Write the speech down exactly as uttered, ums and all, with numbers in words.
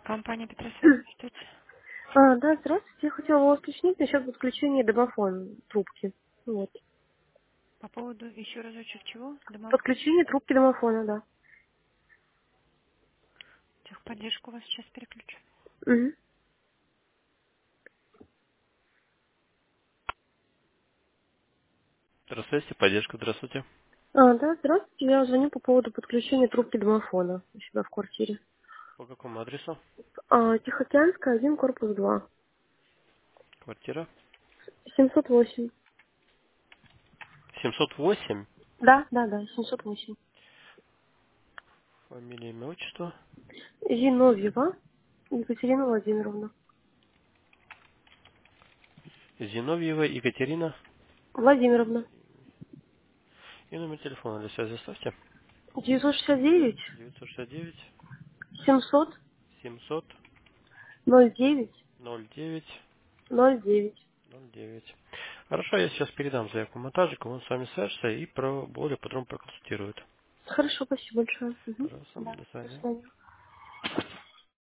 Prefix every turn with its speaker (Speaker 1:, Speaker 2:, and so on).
Speaker 1: Компания Петросвет. Здравствуйте.
Speaker 2: А, да, здравствуйте. Я хотела вас уточнить насчет подключения домофона трубки. Вот.
Speaker 1: По поводу еще разочек чего? Домофон.
Speaker 2: Подключение трубки домофона, да.
Speaker 1: Техподдержку вас сейчас переключу.
Speaker 2: Мгм.
Speaker 3: Здравствуйте, поддержка, здравствуйте.
Speaker 2: А, да, здравствуйте. Я звоню по поводу подключения трубки домофона у себя в квартире.
Speaker 3: По какому адресу?
Speaker 2: А, Тихоокеанская, один, корпус два.
Speaker 3: Квартира?
Speaker 2: семьсот восемь.
Speaker 3: семьсот восемь.
Speaker 2: Да, да, да, семьсот восемь.
Speaker 3: Фамилия, имя, отчество.
Speaker 2: Зиновьева Екатерина Владимировна.
Speaker 3: Зиновьева Екатерина.
Speaker 2: Владимировна.
Speaker 3: И номер телефона для связи оставьте.
Speaker 2: девятьсот шестьдесят девять
Speaker 3: девятьсот шестьдесят девять
Speaker 2: семьсот
Speaker 3: семьсот
Speaker 2: ноль девять
Speaker 3: ноль девять
Speaker 2: ноль девять.
Speaker 3: ноль девять. Хорошо, я сейчас передам заявку монтажику, он с вами свяжется и про более подробно проконсультирует.
Speaker 2: Хорошо, спасибо большое. Мгм.
Speaker 3: Пожалуйста,
Speaker 2: Да,
Speaker 3: до
Speaker 2: до
Speaker 3: свидания.
Speaker 2: свидания.